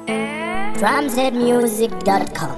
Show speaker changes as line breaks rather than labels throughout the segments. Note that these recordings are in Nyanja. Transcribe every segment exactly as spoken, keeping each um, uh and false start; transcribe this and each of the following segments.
drums head music dot com.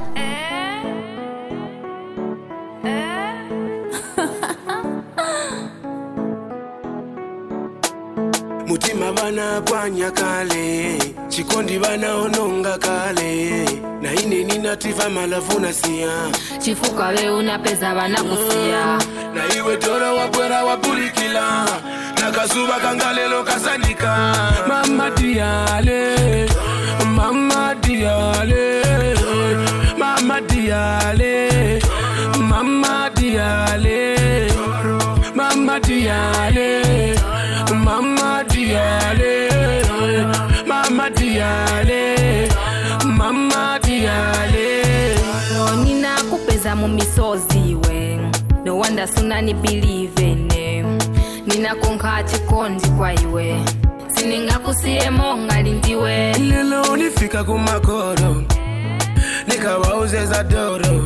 Mutima bana pwanya kale, chikondi bana ononga kale, na ine ninativa malavuna siya,
chifuka we unapeza bana kusia,
na iwe tora wabwera wabulikila, na kazuba kangalelo kasanika. Mama diale, mama diale, mama diale, mama diale, mama diale, mama diale, mama diale, mama diale.
no nina kupeza mu misozi we, no wonder sunani believe ne, nina konka chikondi kwa iwe, sininga kusiye monga lindiwe.
Lelo unifika kumakoro, nikawauze za doro,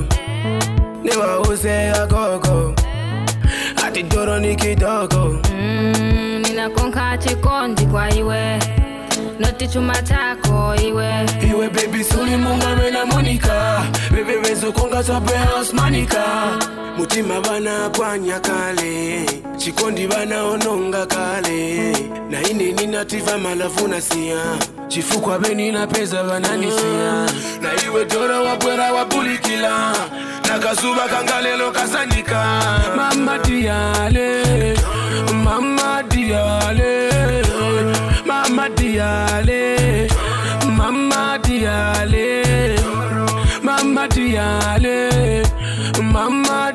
niwauze agogo, ati doro ni kidogo.
Mm, nina konka chikondi kwa iwe, noti chuma chako iwe.
Iwe baby suli munga wena monika, bebe wezo konga sape osmanika. Mutima bana pwanya kale, chikondi bana ononga kale, na ine ninativa malavuna siya, chifukwa beni na peza banani siya, na iwe dora wabwera wabulikila, na kazuba kangalelo kasanika. Mama diale, mama diale, mama diale, mama diale, mama diale, mama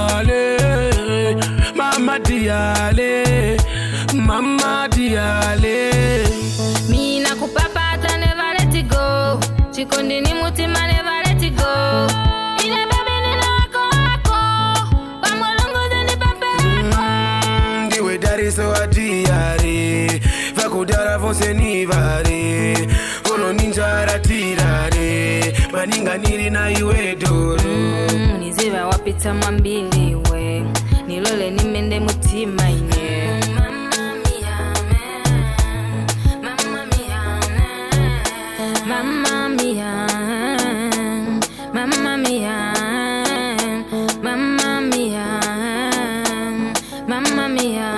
diale, mama diale, mama diale.
Mina kupapata never let it go, chikondi ni mutima never let it go. Ine baby nina wako wako, kwa mulungu zeni pape wako.
Ndiwe dari so adiare, vakudara vose nivare, kono ninjara tirare, maninga niri na iwe doro.
Mm, niziva wapita mambili we, nilole nimende mutima ine. Mama mia, mama mia, mama mia, mama mia, mama mia, mama mia.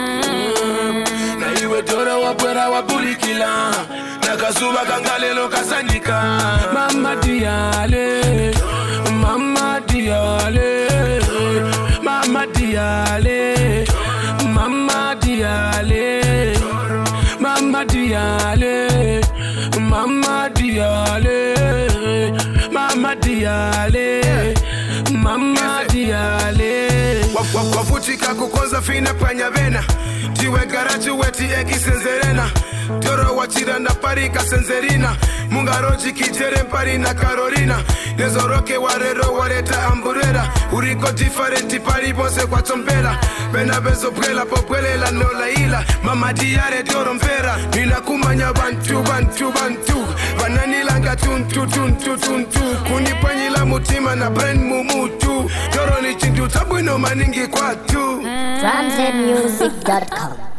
Na iwe dora wabwera wabulikila, na kazuba kangalelo kasanika. Mama diale, mama diale, mama diale, mama diale, mama diale, mama diale, mama diale, mama diale. Wafutika kukonza fina panya vena, tiwe garachu weti eki senzerena, doro wachira na parika senzerina, mungaroji kitere mpari na Carolina, nezoroke warero wareta amburera, uriko differenti pari bose kwa tombera, bena bezo bwela popwelela no laila, mama diare doro mpera, nina kumanya bantu bantu bantu, bananilanga tuntu tuntu tuntu, kunipanyila mutima na brand mumutu, doro ni chintu tabwino maningi kwa tu.
drums head music dot com.